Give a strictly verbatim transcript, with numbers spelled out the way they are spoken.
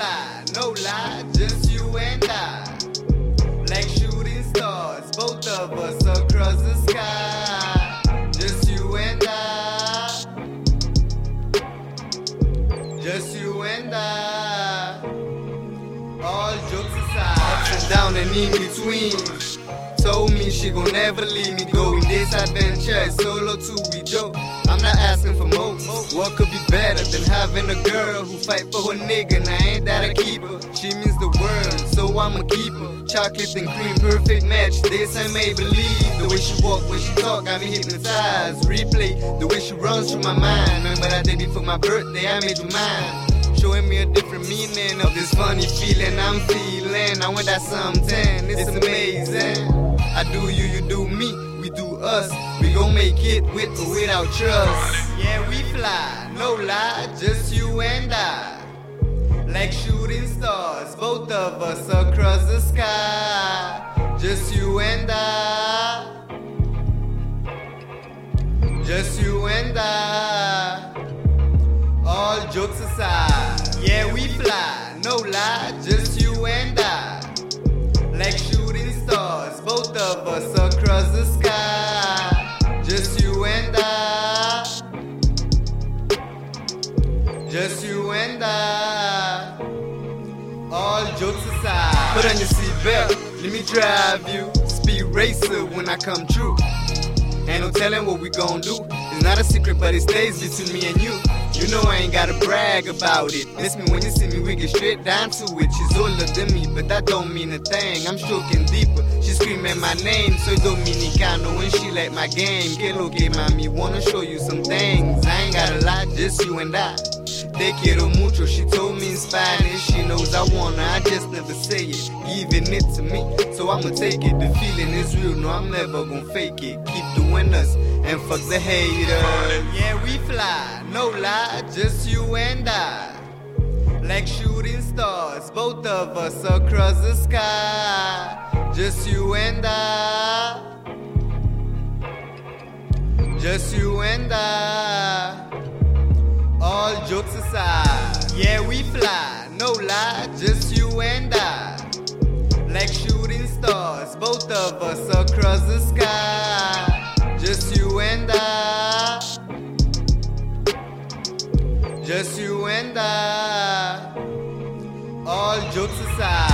fly, no lie, just you and I. Like shooting stars, both of us across the sky. Just you and I. Just you and I. All jokes aside, ups and down and in between. Told me she gon' never leave me go. In this adventure, it's solo too, we joke. I'm not asking for more. What could be better than having a girl who fight for her nigga? Now ain't that a keeper? She means the world, so I'm a keeper. Chocolate and cream, perfect match. This I may believe. The way she walk, the way she talk, got me hypnotized. Replay the way she runs through my mind. Remember that day before my birthday, I made you mine. Showing me a different meaning of this funny feeling I'm feeling. I want that something, it's amazing. I do you, you do me, we do us. We gon' make it with or without trust. Yeah, we fly, no lie, just you and I. Like shooting stars, both of us across the sky. Just you and I. Just you and I. All jokes aside, yeah, we fly, no lie, just you and I. Like shooting stars, both of us across the sky. Just you and I. Just you and I. All jokes aside, put on your seatbelt, let me drive you. Speed racer when I come true. Ain't no telling what we gon' do. It's not a secret, but it stays between me and you. You know I ain't gotta brag about it. Miss me when you see me, we get straight down to it. She's older than me, but that don't mean a thing. I'm stroking deeper, she screaming my name. Soy dominicano when she like my game. Que lo que mami, wanna show you some things. I ain't gotta lie, just you and I. Te quiero mucho, she told me in Spanish. She knows I wanna, I just never say it. Giving it to me, so I'ma take it. The feeling is real, no I'm never gon' fake it. Keep doing us, and fuck the haters. Yeah, we fly, no lie, just you and I. Like shooting stars, both of us across the sky. Just you and I. Just you and I. All jokes aside, yeah, we fly, no lie, just you and I. Like shooting stars, both of us across the sky. Just you and I. Just you and I. All jokes aside.